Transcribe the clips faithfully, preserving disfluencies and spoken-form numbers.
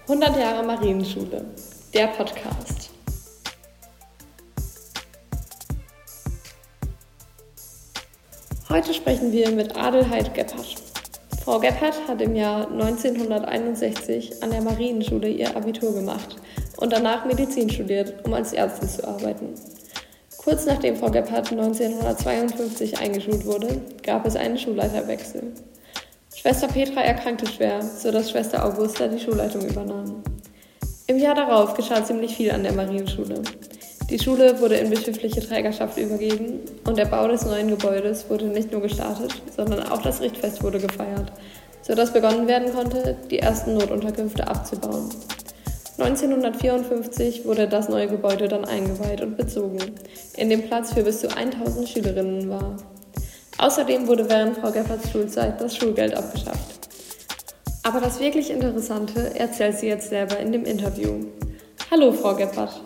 hundert Jahre Marienschule, der Podcast. Heute sprechen wir mit Adelheid Gebhardt. Frau Gebhardt hat im Jahr neunzehnhunderteinundsechzig an der Marienschule ihr Abitur gemacht und danach Medizin studiert, um als Ärztin zu arbeiten. Kurz nachdem Frau Gebhardt neunzehnhundertzweiundfünfzig eingeschult wurde, gab es einen Schulleiterwechsel. Schwester Petra erkrankte schwer, sodass Schwester Augusta die Schulleitung übernahm. Im Jahr darauf geschah ziemlich viel an der Marienschule. Die Schule wurde in bischöfliche Trägerschaft übergeben und der Bau des neuen Gebäudes wurde nicht nur gestartet, sondern auch das Richtfest wurde gefeiert, sodass begonnen werden konnte, die ersten Notunterkünfte abzubauen. neunzehnhundertvierundfünfzig wurde das neue Gebäude dann eingeweiht und bezogen, in dem Platz für bis zu tausend Schülerinnen war. Außerdem wurde während Frau Gebhardts Schulzeit das Schulgeld abgeschafft. Aber das wirklich Interessante erzählt sie jetzt selber in dem Interview. Hallo, Frau Gebhardt.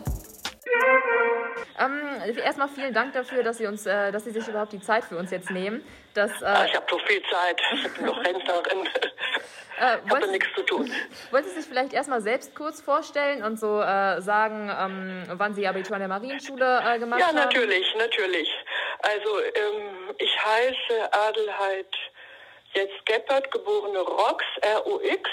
Ähm, erstmal vielen Dank dafür, dass Sie uns, äh, dass Sie sich überhaupt die Zeit für uns jetzt nehmen. Dass, äh, ah, ich habe so viel Zeit. Ich bin noch Rentnerin. Äh, ich habe nichts zu tun. Wollen Sie sich vielleicht erstmal selbst kurz vorstellen und so äh, sagen, ähm, wann Sie Abitur an der Marienschule äh, gemacht ja, haben? Ja, natürlich, natürlich. Also ähm, ich heiße Adelheid jetzt Gebhardt, geborene Rox, R O X,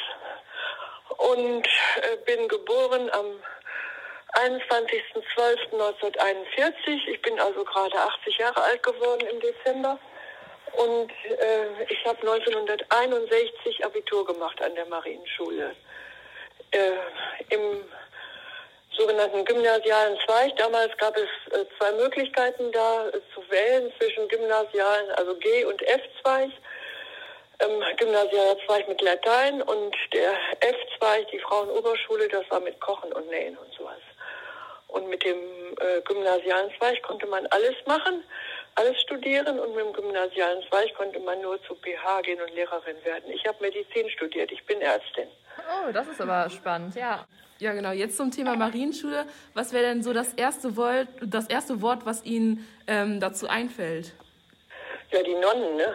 und äh, bin geboren am einundzwanzigsten zwölften neunzehnhunderteinundvierzig. Ich bin also gerade achtzig Jahre alt geworden im Dezember. Und äh, ich habe neunzehnhunderteinundsechzig Abitur gemacht an der Marienschule. Äh, Im sogenannten gymnasialen Zweig. Damals gab es äh, zwei Möglichkeiten da äh, zu wählen zwischen gymnasialen, also G- und F-Zweig. Ähm, gymnasialer Zweig mit Latein und der F-Zweig, die Frauenoberschule, das war mit Kochen und Nähen und sowas. Und mit dem äh, gymnasialen Zweig konnte man alles machen, alles studieren, und mit dem gymnasialen Zweig konnte man nur zu P H gehen und Lehrerin werden. Ich habe Medizin studiert, ich bin Ärztin. Oh, das ist aber spannend, ja. Ja, genau. Jetzt zum Thema Marienschule. Was wäre denn so das erste Wort, das erste Wort, was Ihnen ähm, dazu einfällt? Ja, die Nonnen, ne?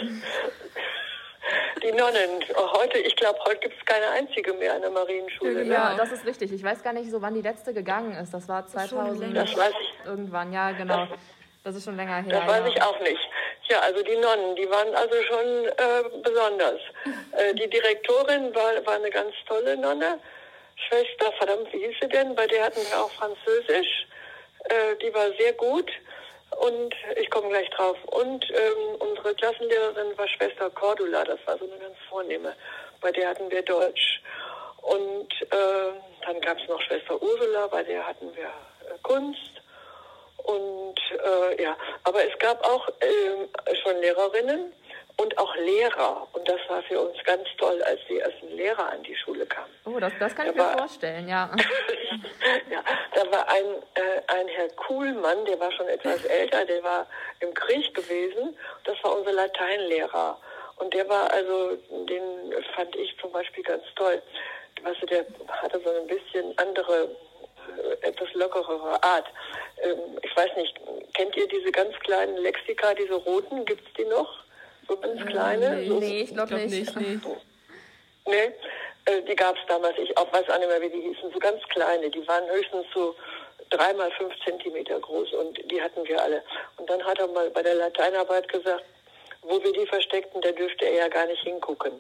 Die Nonnen. Heute, ich glaube, heute gibt es keine einzige mehr an der Marienschule. Ja, genau. Ja, das ist richtig. Ich weiß gar nicht so, wann die letzte gegangen ist. Das war zweitausend. Das weiß ich. Irgendwann, ja, genau. Das, das ist schon länger her. Das weiß ja. ich auch nicht. Ja, also die Nonnen, die waren also schon äh, besonders. äh, die Direktorin war, war eine ganz tolle Nonne. Schwester, verdammt, wie hieß sie denn? Bei der hatten wir auch Französisch. Äh, die war sehr gut. Und ich komme gleich drauf. Und ähm, unsere Klassenlehrerin war Schwester Cordula, das war so eine ganz vornehme. Bei der hatten wir Deutsch. Und äh, dann gab es noch Schwester Ursula, bei der hatten wir äh, Kunst. Und äh, ja, aber es gab auch äh, schon Lehrerinnen und auch Lehrer. Und das war für uns ganz toll, als die ersten Lehrer an die Schule kamen. Oh, das, das kann da ich mir war, vorstellen, ja. ja, da war ein, äh, ein Herr Kuhlmann, der war schon etwas älter, der war im Krieg gewesen. Das war unser Lateinlehrer. Und der war also, den fand ich zum Beispiel ganz toll. Weißt du, der hatte so ein bisschen andere, äh, etwas lockerere Art. Ähm, ich weiß nicht, kennt ihr diese ganz kleinen Lexika, diese roten, gibt's die noch? So ganz kleine? Äh, nee, so, nee, ich glaube glaub nicht. nicht. Nee, nee äh, die gab es damals. Ich auch weiß auch nicht mehr, wie die hießen. So ganz kleine. Die waren höchstens so drei mal fünf Zentimeter groß, und die hatten wir alle. Und dann hat er mal bei der Lateinarbeit gesagt, wo wir die versteckten, da dürfte er ja gar nicht hingucken.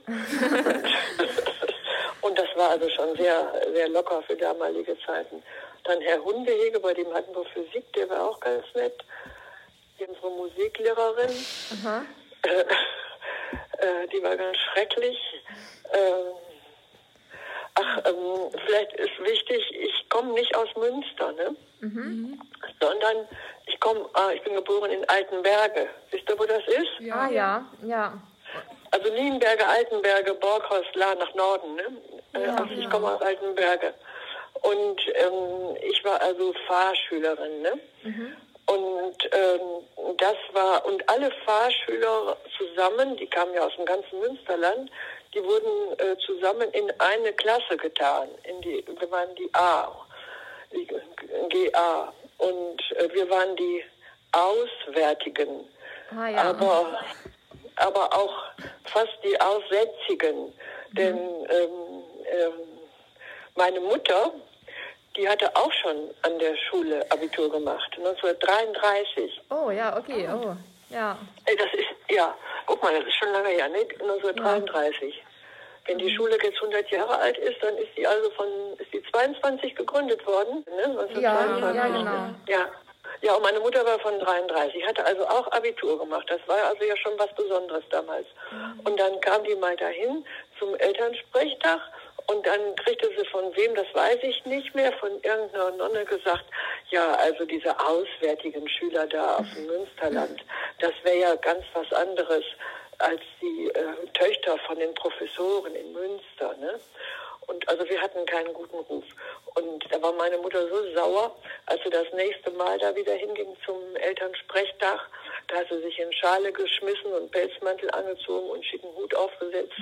Und das war also schon sehr, sehr locker für damalige Zeiten. Dann Herr Hundehege, bei dem hatten wir Physik, der war auch ganz nett. Unsere Musiklehrerin. Aha. Äh, äh, die war ganz schrecklich. Äh, ach, ähm, vielleicht ist wichtig, ich komme nicht aus Münster, ne? Mhm. Sondern ich komme, ah, ich bin geboren in Altenberge. Wisst ihr, wo das ist? Ja, ah, ja, ja. Also Nienberge, Altenberge, Borghorst, La nach Norden, ne? Ja, also ich komme aus Altenberge. Und ähm, ich war also Fahrschülerin, ne? Mhm. Und ähm, das war, und alle Fahrschüler zusammen, die kamen ja aus dem ganzen Münsterland, die wurden äh, zusammen in eine Klasse getan. In die, wir waren die A, die G A. Und äh, wir waren die Auswärtigen. Ah, ja. Aber, aber auch fast die Aussätzigen. Mhm. Denn ähm, ähm, meine Mutter, die hatte auch schon an der Schule Abitur gemacht, neunzehnhundertdreiunddreißig. Oh, ja, okay, oh, ja. Ey, das ist, ja, guck mal, das ist schon lange her, ne? neunzehnhundertdreiunddreißig. Ja. Wenn die Schule jetzt hundert Jahre alt ist, dann ist die also von, ist die zweiundzwanzig gegründet worden, ne? Ja, ja, genau. Ja. Ja, und meine Mutter war von dreiunddreißig, hatte also auch Abitur gemacht. Das war also ja schon was Besonderes damals. Mhm. Und dann kam die mal dahin zum Elternsprechtag und dann kriegte sie von wem, das weiß ich nicht mehr, von irgendeiner Nonne gesagt, ja, also diese auswärtigen Schüler da auf dem Münsterland, das wäre ja ganz was anderes als die äh, Töchter von den Professoren in Münster, ne? Und also wir hatten keinen guten Ruf. Und da war meine Mutter so sauer, als sie das nächste Mal da wieder hinging zum Elternsprechtag. Da hat sie sich in Schale geschmissen und Pelzmantel angezogen und schicken Hut aufgesetzt,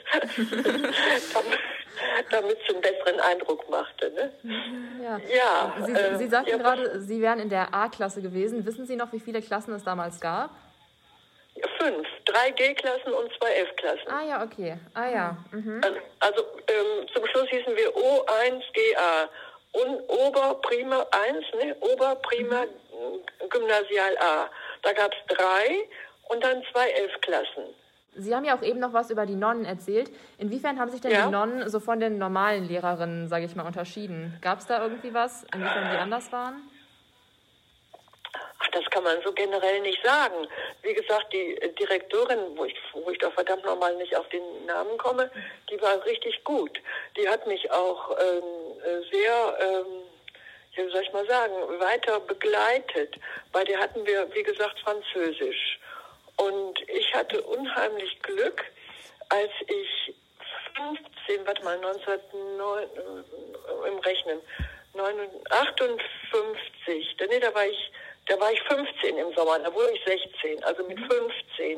damit, damit sie einen besseren Eindruck machte. Ne? Ja. Ja, Sie, äh, Sie sagten ja, gerade, Sie wären in der A-Klasse gewesen. Wissen Sie noch, wie viele Klassen es damals gab? Fünf, drei G-Klassen und zwei F-Klassen. Ah ja, okay. Ah ja. Mhm. Also, also ähm, zum Schluss hießen wir O eins G A und Oberprima eins, ne? Oberprima mhm. Gymnasial A. Da gab es drei und dann zwei F-Klassen. Sie haben ja auch eben noch was über die Nonnen erzählt. Inwiefern haben sich denn Ja. die Nonnen so von den normalen Lehrerinnen, sage ich mal, unterschieden? Gab es da irgendwie was, inwiefern die anders waren? Ach, das kann man so generell nicht sagen. Wie gesagt, die Direktorin, wo ich, wo ich doch verdammt nochmal nicht auf den Namen komme, die war richtig gut. Die hat mich auch ähm, sehr, ähm, ja, wie soll ich mal sagen, weiter begleitet. Bei der hatten wir, wie gesagt, Französisch. Und ich hatte unheimlich Glück, als ich fünfzehn, warte mal, neunzehnhundertneun, äh, im Rechnen, achtundfünfzig, nee, da war ich, da war ich fünfzehn im Sommer, da wurde ich sechzehn, also mit fünfzehn,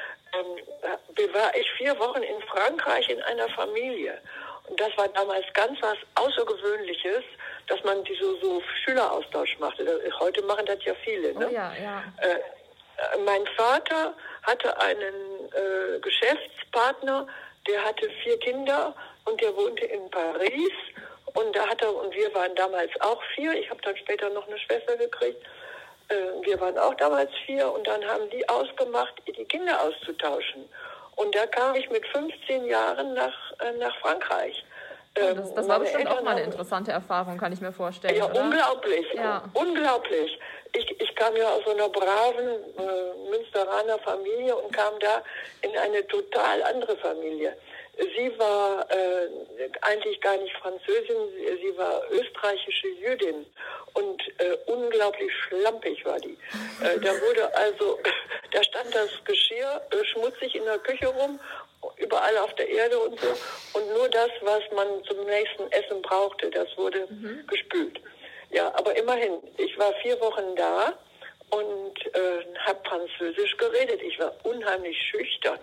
ähm, war ich vier Wochen in Frankreich in einer Familie. Und das war damals ganz was Außergewöhnliches, dass man diese so Schüleraustausch machte. Heute machen das ja viele, ne? Oh ja, ja. Äh, mein Vater hatte einen äh, Geschäftspartner, der hatte vier Kinder und der wohnte in Paris. Und da hat er, und wir waren damals auch vier, ich habe dann später noch eine Schwester gekriegt, äh, wir waren auch damals vier und dann haben die ausgemacht, die Kinder auszutauschen. Und da kam ich mit fünfzehn Jahren nach, äh, nach Frankreich. Oh, das, das war bestimmt Eltern auch mal eine haben, interessante Erfahrung, kann ich mir vorstellen. Ja, oder? unglaublich, Ja. unglaublich. Ich, ich kam ja aus so einer braven äh, Münsteraner Familie und kam da in eine total andere Familie. Sie war äh, eigentlich gar nicht Französin, sie, sie war österreichische Jüdin und äh, unglaublich schlampig war die. Äh, da wurde also, da stand das Geschirr äh, schmutzig in der Küche rum, überall auf der Erde und so. Und nur das, was man zum nächsten Essen brauchte, das wurde mhm. gespült. Ja, aber immerhin, ich war vier Wochen da und äh, habe Französisch geredet. Ich war unheimlich schüchtern.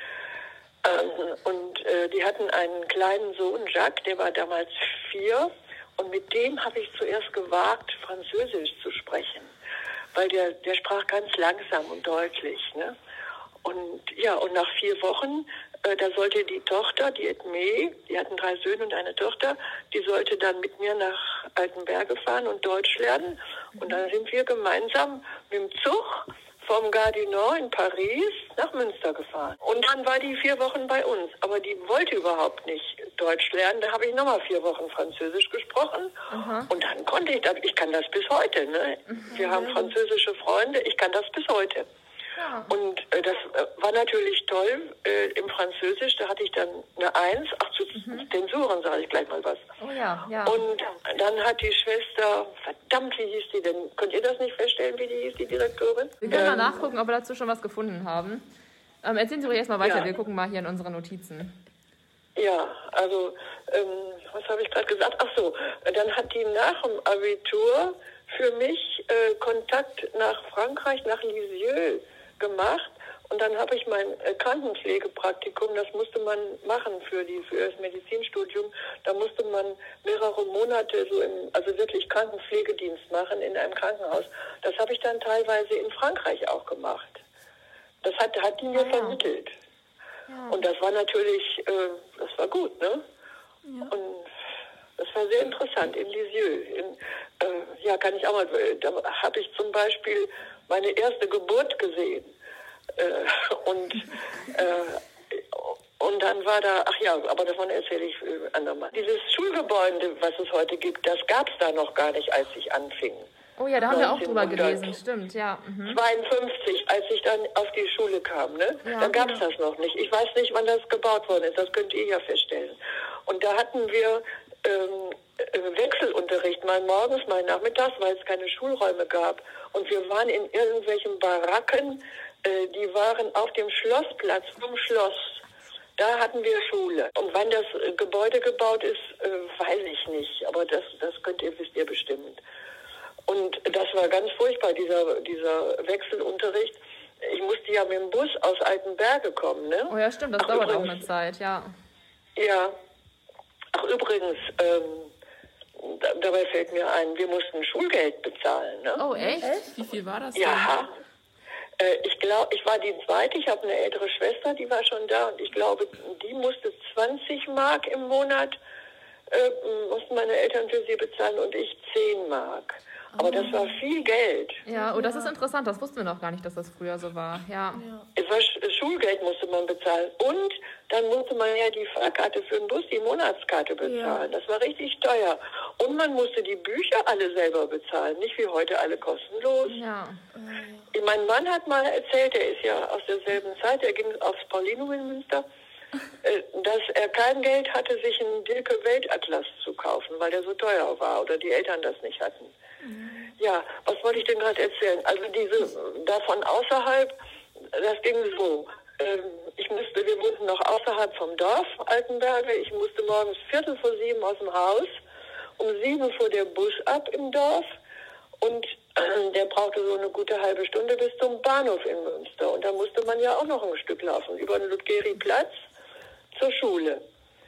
Ähm, und äh, die hatten einen kleinen Sohn, Jacques, der war damals vier. Und mit dem habe ich zuerst gewagt, Französisch zu sprechen. Weil der, der sprach ganz langsam und deutlich, ne? Und ja, und nach vier Wochen, äh, da sollte die Tochter, die Edme, die hatten drei Söhne und eine Tochter, die sollte dann mit mir nach Altenberge fahren und Deutsch lernen. Und dann sind wir gemeinsam mit dem Zug vom Gare du Nord in Paris nach Münster gefahren. Und dann war die vier Wochen bei uns. Aber die wollte überhaupt nicht Deutsch lernen. Da habe ich nochmal vier Wochen Französisch gesprochen. Aha. Und dann konnte ich das. Ich kann das bis heute. Ne? Wir haben französische Freunde. Ich kann das bis heute. Ja. Und äh, das äh, war natürlich toll äh, im Französisch. Da hatte ich dann eine Eins. Ach, zu mhm. Zensuren sage ich gleich mal was. Oh ja, ja. Und dann hat die Schwester, verdammt, wie hieß die denn? Könnt ihr das nicht feststellen, wie die hieß, die Direktorin? Wir können ähm, mal nachgucken, ob wir dazu schon was gefunden haben. Ähm, erzählen Sie ruhig erstmal weiter. Ja. Wir gucken mal hier in unsere Notizen. Ja, also, ähm, was habe ich gerade gesagt? Ach so, dann hat die nach dem Abitur für mich äh, Kontakt nach Frankreich, nach Lisieux gemacht. Und dann habe ich mein äh, Krankenpflegepraktikum, das musste man machen für, die, für das Medizinstudium. Da musste man mehrere Monate so im, also wirklich Krankenpflegedienst machen in einem Krankenhaus. Das habe ich dann teilweise in Frankreich auch gemacht. Das hat, hat die mir ah, vermittelt. Ja. Und das war natürlich, äh, das war gut, ne? Ja. Und das war sehr interessant in Lisieux. In, äh, ja, kann ich auch mal, da habe ich zum Beispiel meine erste Geburt gesehen. Äh, und äh, und dann war da, ach ja, aber davon erzähle ich äh, andermal. Dieses Schulgebäude, was es heute gibt, das gab es da noch gar nicht, als ich anfing. Oh ja, da haben wir auch drüber gelesen, stimmt, ja. Mhm. zweiundfünfzig, als ich dann auf die Schule kam, ne? Ja, da gab es genau. das noch nicht. Ich weiß nicht, wann das gebaut worden ist, das könnt ihr ja feststellen. Und da hatten wir ähm, Wechselunterricht, mal morgens, mal nachmittags, weil es keine Schulräume gab. Und wir waren in irgendwelchen Baracken, äh, die waren auf dem Schlossplatz vom Schloss. Da hatten wir Schule. Und wann das äh, Gebäude gebaut ist, äh, weiß ich nicht. Aber das, das könnt ihr, wisst ihr bestimmt. Und das war ganz furchtbar, dieser, dieser Wechselunterricht. Ich musste ja mit dem Bus aus Altenberge kommen, ne? Oh ja, stimmt, das Ach, dauert übrigens, auch eine Zeit, ja. Ja. Ach, übrigens, ähm, da, dabei fällt mir ein, wir mussten Schulgeld bezahlen, ne? Oh, echt? Wie viel war das denn? Ja. Äh, ich glaube, ich war die zweite, ich habe eine ältere Schwester, die war schon da und ich glaube, die musste zwanzig Mark im Monat, äh, mussten meine Eltern für sie bezahlen und ich zehn Mark. Aber das war viel Geld. Ja, oh, das ist interessant, das wussten wir noch gar nicht, dass das früher so war, ja. Es war Sch- Schulgeld musste man bezahlen und dann musste man ja die Fahrkarte für den Bus, die Monatskarte bezahlen. Das war richtig teuer. Und man musste die Bücher alle selber bezahlen, nicht wie heute alle kostenlos. Ja. Mein Mann hat mal erzählt, er ist ja aus derselben Zeit, er ging aufs Paulinum in Münster, äh, dass er kein Geld hatte, sich einen Dilke Weltatlas zu kaufen, weil der so teuer war oder die Eltern das nicht hatten. Ja, was wollte ich denn gerade erzählen? Also diese, davon außerhalb, das ging so. Ähm, ich musste, wir wohnten noch außerhalb vom Dorf, Altenberge. Ich musste morgens viertel vor sieben aus dem Haus. Um sieben fuhr der Bus ab im Dorf. Und äh, der brauchte so eine gute halbe Stunde bis zum Bahnhof in Münster. Und da musste man ja auch noch ein Stück laufen, über den Ludgeri-Platz zur Schule.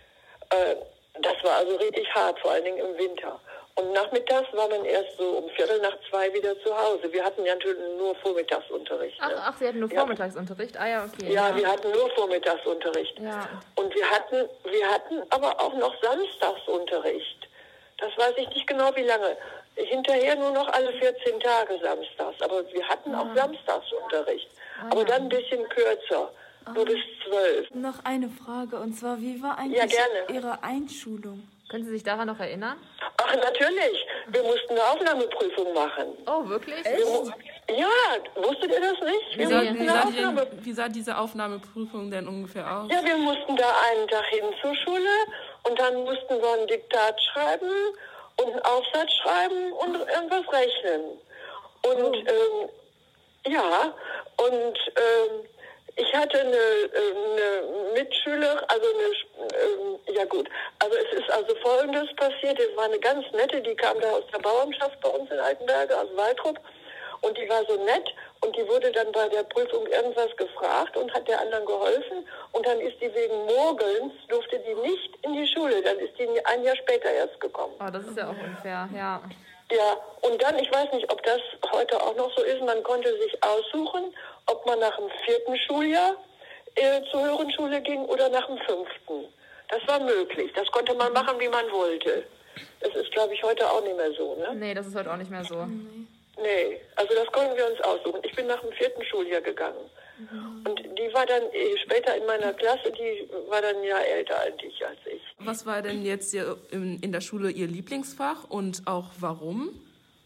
Äh, das war also richtig hart, vor allen Dingen im Winter. Und nachmittags war man erst so um Viertel nach zwei wieder zu Hause. Wir hatten ja natürlich nur Vormittagsunterricht. Ach, Ne? ach, Sie hatten nur Ja. Vormittagsunterricht? Ah ja, okay. Ja, wir hatten nur Vormittagsunterricht. Ja. Und wir hatten, wir hatten aber auch noch Samstagsunterricht. Das weiß ich nicht genau, wie lange. Hinterher nur noch alle vierzehn Tage samstags. Aber wir hatten auch Samstagsunterricht. Aber dann ein bisschen kürzer. Nur bis zwölf. Noch eine Frage, und zwar, wie war eigentlich Ja, gerne. Ihre Einschulung? Können Sie sich daran noch erinnern? Ach, natürlich. Wir mussten eine Aufnahmeprüfung machen. Oh, wirklich? Wir mu- Ja, wusstet ihr das nicht? Wie Wir sah, mussten wie, eine sah die Aufnahme- denn, wie sah diese Aufnahmeprüfung denn ungefähr aus? Ja, wir mussten da einen Tag hin zur Schule und dann mussten wir ein Diktat schreiben und einen Aufsatz schreiben und irgendwas rechnen. Und ähm, ja, und ähm, ich hatte eine, eine Mitschülerin, also eine, ähm, ja gut, also es ist also Folgendes passiert, es war eine ganz nette, die kam da aus der Bauernschaft bei uns in Altenberge, aus Waltrup, und die war so nett und die wurde dann bei der Prüfung irgendwas gefragt und hat der anderen geholfen und dann ist die wegen Mogelns, durfte die nicht in die Schule, dann ist die ein Jahr später erst gekommen. Oh, das ist ja auch unfair, ja. Ja, und dann, ich weiß nicht, ob das heute auch noch so ist, man konnte sich aussuchen, ob man nach dem vierten Schuljahr äh, zur höheren Schule ging oder nach dem fünften. Das war möglich, das konnte man machen, wie man wollte. Das ist, glaube ich, heute auch nicht mehr so, ne? Nee, das ist heute auch nicht mehr so. Nee, also das konnten wir uns aussuchen. Ich bin nach dem vierten Schuljahr gegangen. Und die war dann äh, später in meiner Klasse, die war dann ein Jahr älter als ich. Als ich. Was war denn jetzt ihr, in, in der Schule Ihr Lieblingsfach und auch warum?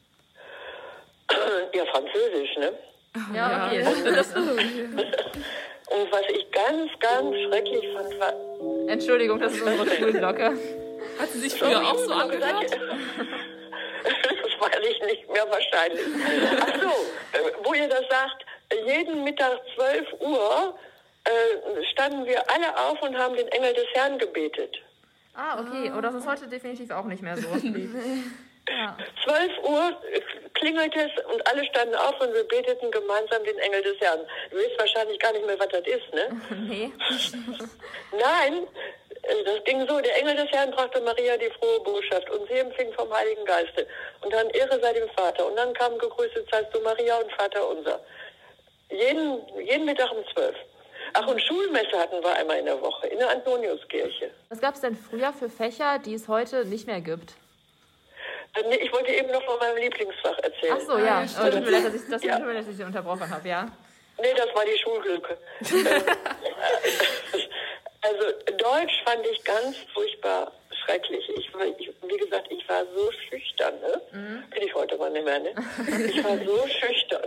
Ja, Französisch, ne? Ja, okay. Und was ich ganz, ganz schrecklich fand, war... Entschuldigung, das ist unsere Schulglocke. Hat sie sich früher auch so angehört? Das weiß ich nicht mehr wahrscheinlich. Ach so, äh, wo ihr das sagt, jeden Mittag zwölf Uhr äh, standen wir alle auf und haben den Engel des Herrn gebetet. Ah, okay. Oh, das ist heute definitiv auch nicht mehr so. Ja. zwölf Uhr klingelt es und alle standen auf und wir beteten gemeinsam den Engel des Herrn. Du weißt wahrscheinlich gar nicht mehr, was das ist, ne? Nee. Nein, äh, das ging so, der Engel des Herrn brachte Maria die frohe Botschaft und sie empfing vom Heiligen Geiste. Und dann Ehre sei dem Vater. Und dann kam gegrüßet seist du Maria und Vater unser. Jeden, jeden Mittag um zwölf. Ach, und Schulmesse hatten wir einmal in der Woche in der Antoniuskirche. Was gab es denn früher für Fächer, die es heute nicht mehr gibt? Äh, nee, ich wollte eben noch von meinem Lieblingsfach erzählen. Ach so, ja. Ah, Oh, tut mir leid, dass ich, das Ja. tut mir leid, dass ich Sie unterbrochen habe, ja. Nee, das war die Schulglücke. Also Deutsch fand ich ganz furchtbar schrecklich. Ich, war- ich, wie gesagt, ich war so schüchtern. Ne? Mhm. Bin ich heute mal nicht mehr. Ne? Ich war so schüchtern.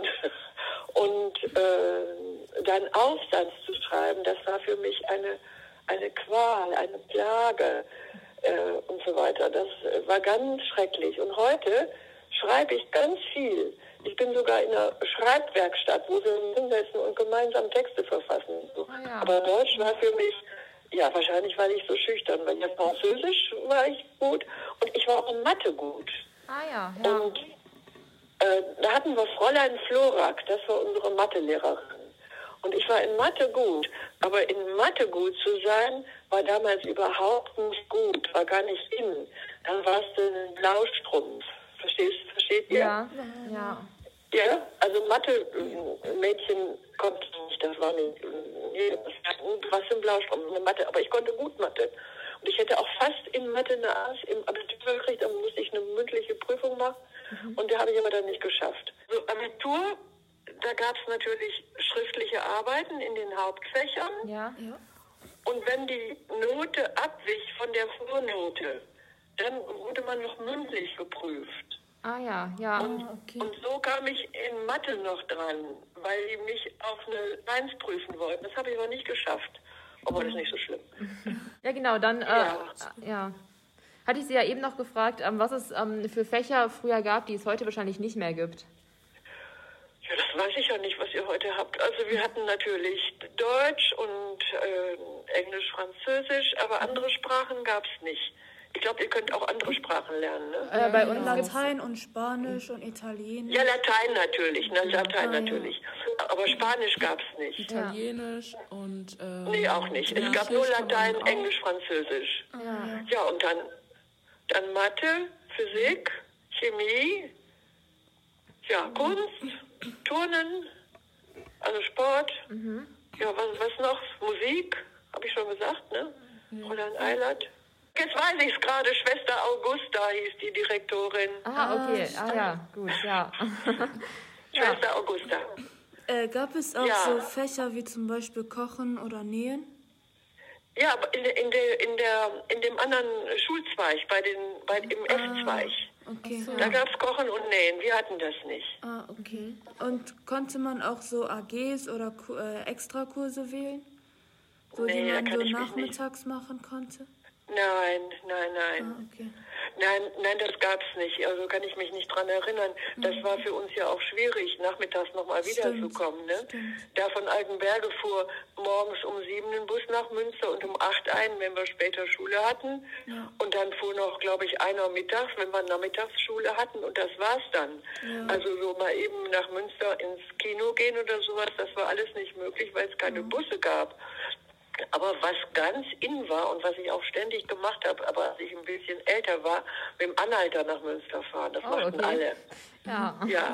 Und äh, dann Aufsatz zu schreiben, das war für mich eine, eine Qual, eine Plage äh, und so weiter. Das äh, war ganz schrecklich. Und heute schreibe ich ganz viel. Ich bin sogar in einer Schreibwerkstatt, wo wir uns hinsetzen und gemeinsam Texte verfassen. So. Ah, ja. Aber Deutsch war für mich, ja, wahrscheinlich war ich so schüchtern, weil ja Französisch war ich gut und ich war auch in Mathe gut. Ah ja, ja. Und äh, da hatten wir Fräulein Florak, das war unsere Mathelehrerin. Und ich war in Mathe gut, aber in Mathe gut zu sein, war damals überhaupt nicht gut, war gar nicht in. Dann warst du ein Blaustrumpf. Verstehst, versteht ihr? Ja, ja. Ja, also Mathe-Mädchen konnte nicht, das war nicht, nee, du warst im Blaustrumpf, eine Mathe, aber ich konnte gut Mathe. Und ich hätte auch fast in Mathe eine Eins im Abitur gekriegt, aber musste ich eine mündliche Prüfung machen und die habe ich aber dann nicht geschafft. So, Abitur, da gab es natürlich schriftliche Arbeiten in den Hauptfächern Ja. und wenn die Note abwich von der Vornote, dann wurde man noch mündlich geprüft. Ah ja, ja. Und, und so kam ich in Mathe noch dran, weil die mich auf eine Eins prüfen wollten. Das habe ich aber nicht geschafft. Aber das ist nicht so schlimm. Ja, genau, dann, äh, Ja. ja. Hatte ich Sie ja eben noch gefragt, ähm, was es ähm, für Fächer früher gab, die es heute wahrscheinlich nicht mehr gibt. Ja, das weiß ich ja nicht, was ihr heute habt. Also wir hatten natürlich Deutsch und äh, Englisch, Französisch, aber andere Sprachen gab es nicht. Ich glaube, ihr könnt auch andere Sprachen lernen, ne? Äh, bei uns gibt's, Latein und Spanisch und Italienisch. Ja, Latein natürlich, ne? Latein natürlich. Aber Spanisch gab es nicht. Italienisch und... Äh, Nee, auch nicht. Es gab nur Griechisch kann man Latein, auch. Englisch, Französisch. ja. Ja, und dann, dann Mathe, Physik, Chemie, ja, Kunst, Turnen, also Sport. Ja, was, was noch? Musik, habe ich schon gesagt, ne? Fräulein Eilert. Jetzt weiß ich es gerade, Schwester Augusta hieß die Direktorin. Ah, okay. Ah ja, gut, ja. Schwester Augusta. Äh, gab es auch Ja. so Fächer wie zum Beispiel Kochen oder Nähen? Ja, aber in, in, der, in, der, in dem anderen Schulzweig, bei den, bei, im F-Zweig. Okay. Da gab es Kochen und Nähen. Wir hatten das nicht. Ah, okay. Und konnte man auch so A Gs oder Ku- äh, Extrakurse wählen? So, die Nee, da man kann so ich mich nachmittags machen konnte? Nein, nein, nein. Ah, okay. Nein, nein, das gab's nicht. Also kann ich mich nicht dran erinnern. Das war für uns ja auch schwierig, nachmittags nochmal Stimmt, wiederzukommen. Ne? stimmt. Da von Altenberge fuhr morgens um sieben ein Bus nach Münster und um acht ein, wenn wir später Schule hatten. Und dann fuhr noch, glaube ich, einer mittags, wenn wir Nachmittagsschule hatten. Und das war's dann. Also so mal eben nach Münster ins Kino gehen oder sowas, das war alles nicht möglich, weil es keine Busse gab. Aber was ganz in war und was ich auch ständig gemacht habe, aber als ich ein bisschen älter war, mit dem Anhalter nach Münster fahren. Das Oh, machten okay. alle. Ja. Ja.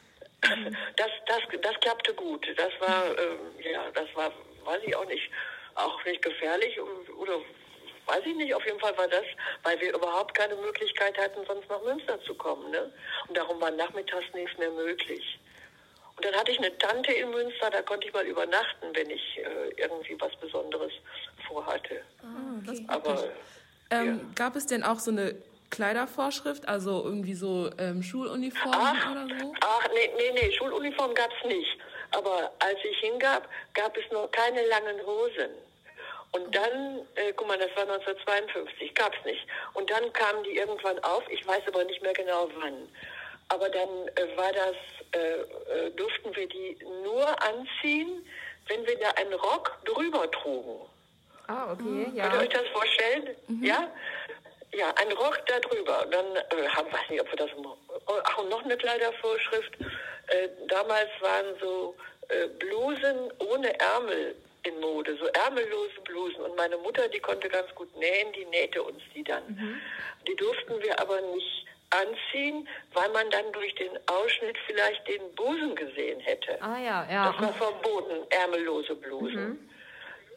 Das, das, das klappte gut. Das war, ähm, ja, das war, weiß ich auch nicht, auch nicht gefährlich oder weiß ich nicht. Auf jeden Fall war das, weil wir überhaupt keine Möglichkeit hatten, sonst nach Münster zu kommen. Ne? Und darum war nachmittags nichts mehr möglich. Und dann hatte ich eine Tante in Münster, da konnte ich mal übernachten, wenn ich äh, irgendwie was Besonderes vorhatte. Aber Ähm, Gab es denn auch so eine Kleidervorschrift, also irgendwie so ähm, Schuluniformen Ach, oder so? ach nee, nee, nee, Schuluniform gab es nicht. Aber als ich hingab, gab es noch keine langen Hosen. Und dann, äh, guck mal, das war neunzehnhundertzweiundfünfzig, gab es nicht. Und dann kamen die irgendwann auf, ich weiß aber nicht mehr genau wann. Aber dann äh, war das, äh, äh, durften wir die nur anziehen, wenn wir da einen Rock drüber trugen. Ah, okay, Könnt ihr ja. euch das vorstellen? Ja? Ja, ein Rock da drüber. Dann, äh, haben, weiß nicht, ob wir das, ach, und noch eine Kleidervorschrift. Äh, damals waren so äh, Blusen ohne Ärmel in Mode, so ärmellose Blusen. Und meine Mutter, die konnte ganz gut nähen, die nähte uns die dann. Die durften wir aber nicht anziehen, weil man dann durch den Ausschnitt vielleicht den Busen gesehen hätte. Ah ja, Das war ja. verboten, ärmellose Blusen.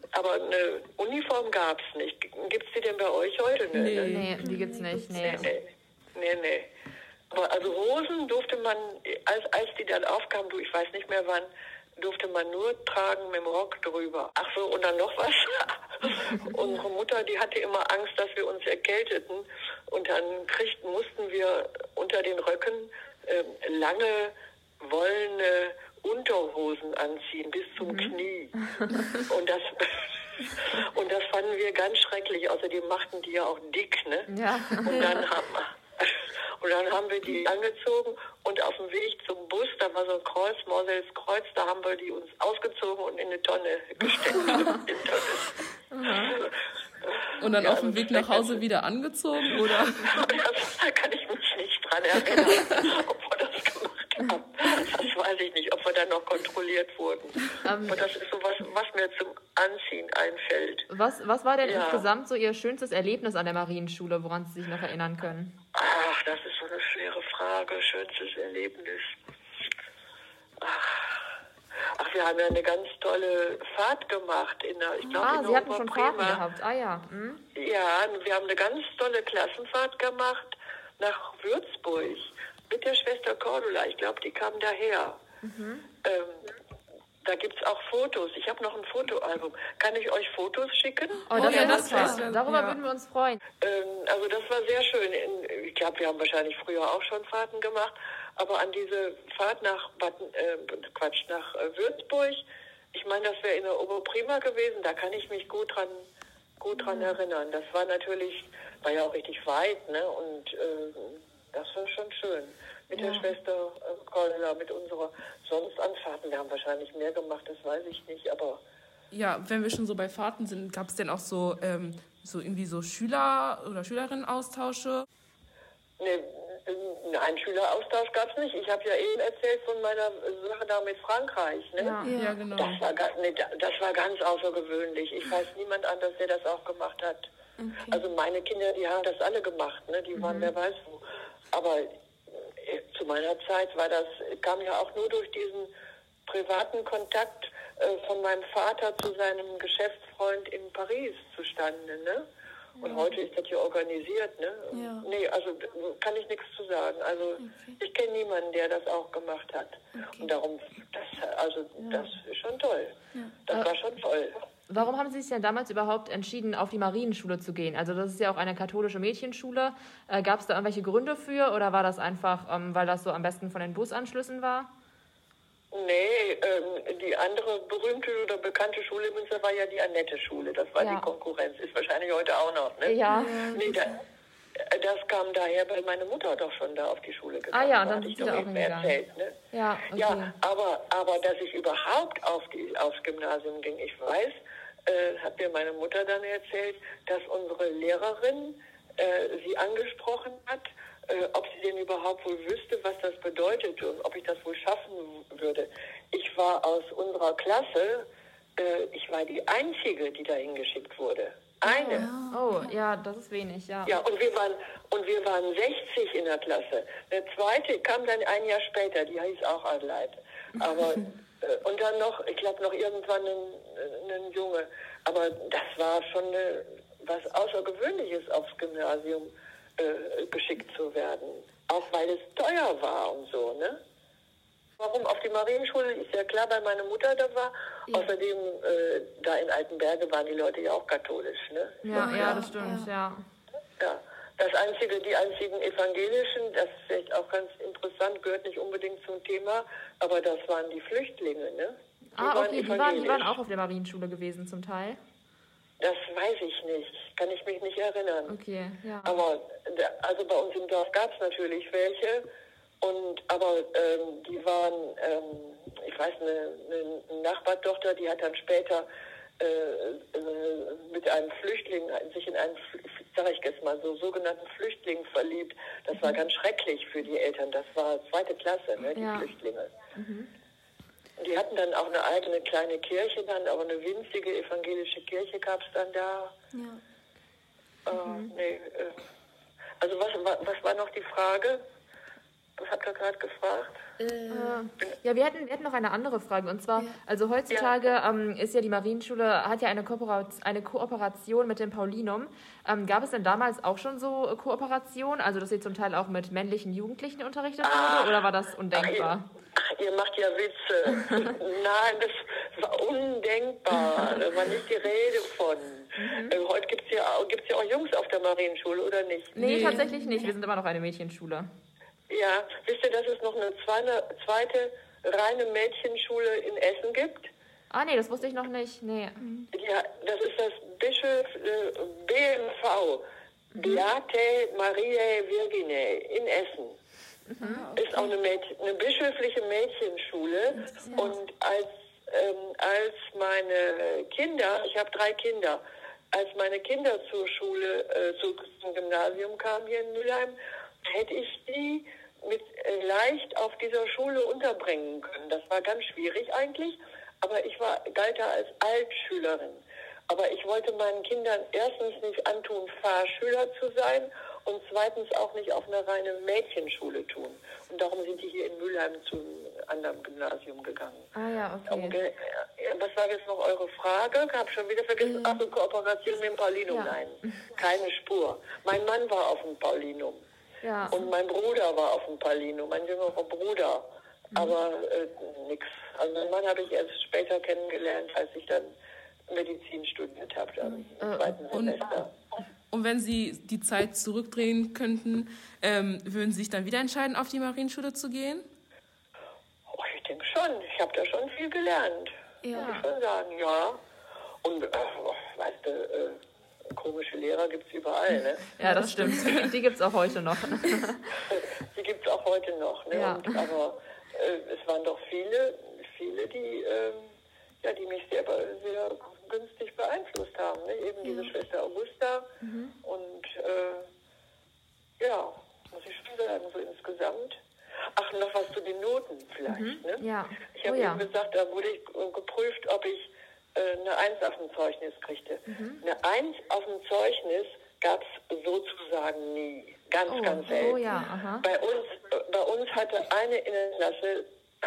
aber eine Uniform gab es nicht. Gibt es die denn bei euch heute? Ne? Nee. Nee, die gibt's nicht. Nee. Nee, nee, nee. Aber also Hosen durfte man, als, als die dann aufkamen, du, ich weiß nicht mehr wann, durfte man nur tragen mit dem Rock drüber. Ach so, und dann noch was. Unsere Mutter, die hatte immer Angst, dass wir uns erkälteten. Und dann kriegten, mussten wir unter den Röcken äh, lange, wollene Unterhosen anziehen, bis zum mhm. Knie. Und das... Und das fanden wir ganz schrecklich. Außerdem machten die ja auch dick, ne? Ja. Und dann haben und dann haben wir die angezogen und auf dem Weg zum Bus, da war so ein Kreuz, Morsels Kreuz, da haben wir die uns ausgezogen und in eine Tonne gesteckt. Und dann ja, auf dem Weg nach Hause wieder angezogen, oder? Das, da kann ich mich nicht dran erinnern, ob wir das gemacht haben. Das weiß ich nicht, ob wir dann noch kontrolliert wurden. Um, Und das ist so was, was mir zum Anziehen einfällt. Was, was war denn ja. insgesamt so Ihr schönstes Erlebnis an der Marienschule, woran Sie sich noch erinnern können? Ach, das ist so eine schwere Frage. Schönstes Erlebnis. Ach, Ach wir haben ja eine ganz tolle Fahrt gemacht. In der, ich glaub, ah, in Sie hatten schon Oberprima. Fahrten gehabt. Ah ja. Hm? Ja, wir haben eine ganz tolle Klassenfahrt gemacht nach Würzburg mit der Schwester Cordula. Ich glaube, die kam daher. Mhm. Ähm, da gibt es auch Fotos. Ich habe noch ein Fotoalbum. Kann ich euch Fotos schicken? Oh, das ja, wäre das super. wär, Darüber ja. würden wir uns freuen. Ähm, also das war sehr schön. In, ich glaube, wir haben wahrscheinlich früher auch schon Fahrten gemacht. Aber an diese Fahrt nach Bad, äh, Quatsch, nach äh, Würzburg, ich meine, das wäre in der Oberprima gewesen. Da kann ich mich gut dran, gut dran mhm. erinnern. Das war natürlich, war ja auch richtig weit, ne? Und äh, das war schon schön. Mit ja. der Schwester äh, Cordula, mit unserer sonst Anfahrten. Wir haben wahrscheinlich mehr gemacht, das weiß ich nicht, aber... Ja, wenn wir schon so bei Fahrten sind, gab es denn auch so, ähm, so irgendwie so Schüler- oder Schülerinnen-Austausche? Nee, einen Schüleraustausch gab es nicht. Ich habe ja eben erzählt von meiner Sache da mit Frankreich. Ne? Ja. ja, genau. Das war, nee, das war ganz außergewöhnlich. Ich weiß niemand anders, der das auch gemacht hat. Okay. Also meine Kinder, die haben das alle gemacht. Ne? Die waren, mhm. wer weiß wo. Aber zu meiner Zeit war das, kam ja auch nur durch diesen privaten Kontakt äh, von meinem Vater zu seinem Geschäftsfreund in Paris zustande, ne? Und ja. heute ist das ja organisiert, ne? Ja. Nee, also kann ich nichts zu sagen. Also okay. ich kenne niemanden, der das auch gemacht hat. Okay. Und darum, das, also ja. das ist schon toll. Ja. Das äh, war schon toll. Warum haben Sie sich denn damals überhaupt entschieden, auf die Marienschule zu gehen? Also das ist ja auch eine katholische Mädchenschule. Äh, Gab es da irgendwelche Gründe für oder war das einfach, ähm, weil das so am besten von den Busanschlüssen war? Nee, ähm, die andere berühmte oder bekannte Schule in Münster war ja die Annette-Schule. Das war ja. die Konkurrenz. Ist wahrscheinlich heute auch noch, ne? Ja. Nee, da, das kam daher, weil meine Mutter doch schon da auf die Schule gegangen ah, ja, war. dann Hatte ich doch doch auch eben hingegangen. erzählt, ne? Ja, okay. Ja, aber, aber dass ich überhaupt auf die, aufs Gymnasium ging, ich weiß, äh, hat mir meine Mutter dann erzählt, dass unsere Lehrerin äh, sie angesprochen hat, äh, ob sie denn überhaupt wohl wüsste, was das bedeutet und ob ich das wohl schaffen würde. Ich war aus unserer Klasse, äh, ich war die Einzige, die dahin geschickt wurde. Eine. Oh, ja, das ist wenig, ja. Ja, und wir waren, und wir waren sechzig in der Klasse. Eine zweite kam dann ein Jahr später, die hieß auch Adelheid. Aber, äh, und dann noch, ich glaube noch irgendwann ein, ein Junge. Aber das war schon eine, was Außergewöhnliches, aufs Gymnasium äh, geschickt zu werden. Auch weil es teuer war und so, ne? Warum auf die Marienschule, ist ja klar, weil meine Mutter da war. Ja. Außerdem, äh, da in Altenberge waren die Leute ja auch katholisch, ne? Ja, ja, ja das stimmt, ja. Ja, das einzige, die einzigen evangelischen, das ist vielleicht auch ganz interessant, gehört nicht unbedingt zum Thema, aber das waren die Flüchtlinge, ne? Die ah, okay, die waren, die waren auch auf der Marienschule gewesen zum Teil. Das weiß ich nicht, kann ich mich nicht erinnern. Okay, ja. Aber, also bei uns im Dorf gab es natürlich welche. Und aber ähm, die waren, ähm, ich weiß, eine, eine Nachbartochter, die hat dann später äh, äh, mit einem Flüchtling, sich in einen, sag ich jetzt mal so, sogenannten Flüchtling verliebt. Das war ganz schrecklich für die Eltern. Das war zweite Klasse, ne, die ja. Flüchtlinge. Mhm. Die hatten dann auch eine eigene kleine Kirche dann, aber eine winzige evangelische Kirche gab es dann da. Ja. Äh, mhm. nee, äh, also was, was war noch die Frage? Was habt ihr gerade gefragt? Äh, ja, wir hatten, wir hatten noch eine andere Frage. Und zwar, also heutzutage ja. ähm, ist ja die Marienschule, hat ja eine, Koopera- eine Kooperation mit dem Paulinum. Ähm, gab es denn damals auch schon so äh, Kooperationen? Also, dass sie zum Teil auch mit männlichen Jugendlichen unterrichtet ah, wurde? Oder war das undenkbar? Ach, ihr, ihr macht ja Witze. Nein, das war undenkbar. Da war nicht die Rede von. Mhm. Äh, heute gibt es ja, gibt's ja auch Jungs auf der Marienschule, oder nicht? Nee, nee, tatsächlich nicht. Wir sind immer noch eine Mädchenschule. Ja, wisst ihr, dass es noch eine zweite, zweite reine Mädchenschule in Essen gibt? Ah, nee, das wusste ich noch nicht. Nee. Ja, das ist das Bischof äh, B M V, mhm. Beate Mariae Virginae in Essen. Mhm. Ist auch eine, Mädchen, eine bischöfliche Mädchenschule. Und als, ähm, als meine Kinder, ich habe drei Kinder, als meine Kinder zur Schule, äh, zum Gymnasium kamen hier in Mülheim, hätte ich die mit äh, leicht auf dieser Schule unterbringen können. Das war ganz schwierig eigentlich, aber ich war galt da als Altschülerin. Aber ich wollte meinen Kindern erstens nicht antun, Fahrschüler zu sein und zweitens auch nicht auf eine reine Mädchenschule tun. Und darum sind die hier in Mülheim zum anderen Gymnasium gegangen. Ah ja, okay. Und, äh, was war jetzt noch eure Frage? Ich habe schon wieder vergessen. Ach so, Kooperation mit dem Paulinum. Ja. Nein, keine Spur. Mein Mann war auf dem Paulinum. Ja. Und mein Bruder war auf dem Paulinum, mein jüngerer Bruder. Mhm. Aber äh, nix. Also meinen Mann habe ich erst später kennengelernt, als ich dann Medizin studiert habe, im äh, zweiten Semester. Und wenn Sie die Zeit zurückdrehen könnten, ähm, würden Sie sich dann wieder entscheiden, auf die Marienschule zu gehen? Oh, ich denke schon. Ich habe da schon viel gelernt. Ja. Muss ich schon sagen, ja. Und, äh, weißt du, äh, komische Lehrer gibt es überall, ne? Ja, das stimmt. Die gibt es auch heute noch. Die gibt es auch heute noch, ne? Ja. Und, aber äh, es waren doch viele, viele, die, äh, ja, die mich sehr, sehr günstig beeinflusst haben, ne? Eben diese mhm. Schwester Augusta mhm. und äh, ja, muss ich schon sagen, so insgesamt. Ach, noch was zu den Noten vielleicht, mhm. ne? Ja. Ich habe oh, ja. eben gesagt, da wurde ich geprüft, ob ich eine Eins auf dem Zeugnis kriegte. Mhm. Eine Eins auf dem Zeugnis gab es sozusagen nie. Ganz, oh. ganz selten. Oh, ja. Aha. Bei uns, bei uns hatte eine in der Klasse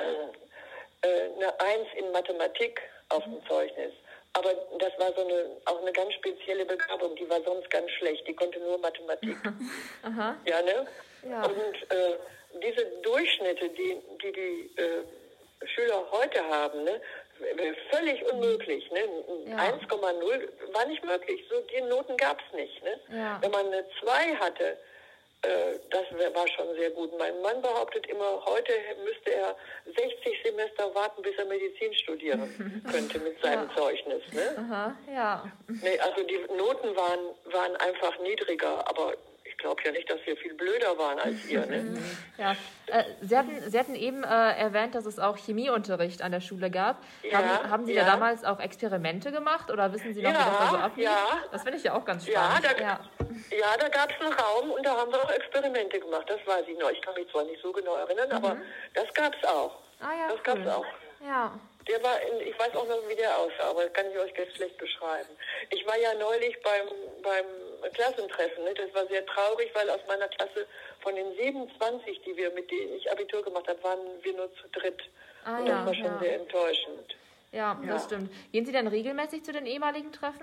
äh, eine Eins in Mathematik auf dem Zeugnis. Aber das war so eine, auch eine ganz spezielle Begabung. Die war sonst ganz schlecht. Die konnte nur Mathematik. Aha. Ja, ne? Ja. Und äh, diese Durchschnitte, die die, die äh, Schüler heute haben, ne? Völlig unmöglich. Ne? Ja. eins Komma null war nicht möglich. So, die Noten gab es nicht. Ne? Ja. Wenn man eine zwei hatte, äh, das war schon sehr gut. Mein Mann behauptet immer, heute müsste er sechzig Semester warten, bis er Medizin studieren könnte mit seinem ja. Zeugnis. Ne? Aha, ja. Nee, also die Noten waren, waren einfach niedriger, aber ich glaube ja nicht, dass wir viel blöder waren als ihr. Ne? Ja. Äh, Sie, hatten, Sie hatten eben äh, erwähnt, dass es auch Chemieunterricht an der Schule gab. Ja, haben, haben Sie ja. da damals auch Experimente gemacht oder wissen Sie noch, ja, wie das da so ablief? Ja. Das finde ich ja auch ganz spannend. Ja, da, ja. ja, da gab es einen Raum und da haben wir auch Experimente gemacht. Das weiß ich noch. Ich kann mich zwar nicht so genau erinnern, mhm. aber das gab es auch. Ah, ja, das cool. gab es auch. Ja. Der war in, ich weiß auch noch, wie der aussah, aber das kann ich euch jetzt schlecht beschreiben. Ich war ja neulich beim, beim Klassentreffen. Ne? Das war sehr traurig, weil aus meiner Klasse von den siebenundzwanzig, die wir, mit denen ich Abitur gemacht habe, waren wir nur zu dritt. Ah, und ja, das war schon ja. sehr enttäuschend. Ja, ja, das stimmt. Gehen Sie dann regelmäßig zu den ehemaligen Treffen?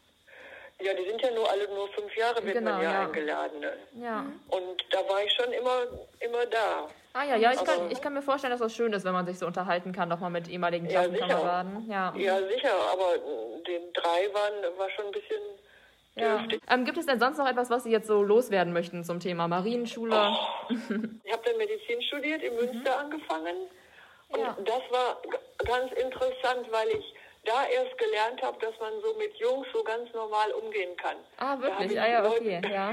Ja, die sind ja nur alle nur fünf Jahre, wird genau, man ja, ja eingeladen. Ne? Ja. Und da war ich schon immer, immer da. Ah ja, ja, ich kann, ich kann mir vorstellen, dass das schön ist, wenn man sich so unterhalten kann, nochmal mit ehemaligen Klassenkameraden. Ja, ja. ja, sicher, aber den drei waren, war schon ein bisschen ja. dürftig. Ähm, gibt es denn sonst noch etwas, was Sie jetzt so loswerden möchten zum Thema Marienschule? Oh. Ich habe dann Medizin studiert, in Münster mhm. angefangen. Und ja. das war ganz interessant, weil ich da erst gelernt habe, dass man so mit Jungs so ganz normal umgehen kann. Ah, wirklich? Da ah ja, okay, ja.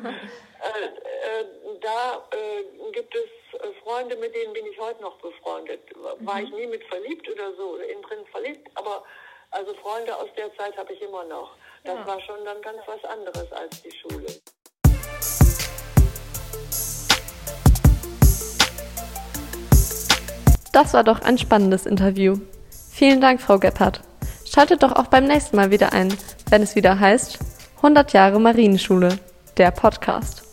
äh, äh, da äh, gibt es äh, Freunde, mit denen bin ich heute noch befreundet. War mhm. ich nie mit verliebt oder so, oder innen drin verliebt, aber also Freunde aus der Zeit habe ich immer noch. Das ja. war schon dann ganz was anderes als die Schule. Das war doch ein spannendes Interview. Vielen Dank, Frau Gebhardt. Schaltet doch auch beim nächsten Mal wieder ein, wenn es wieder heißt hundert Jahre Marienschule, der Podcast.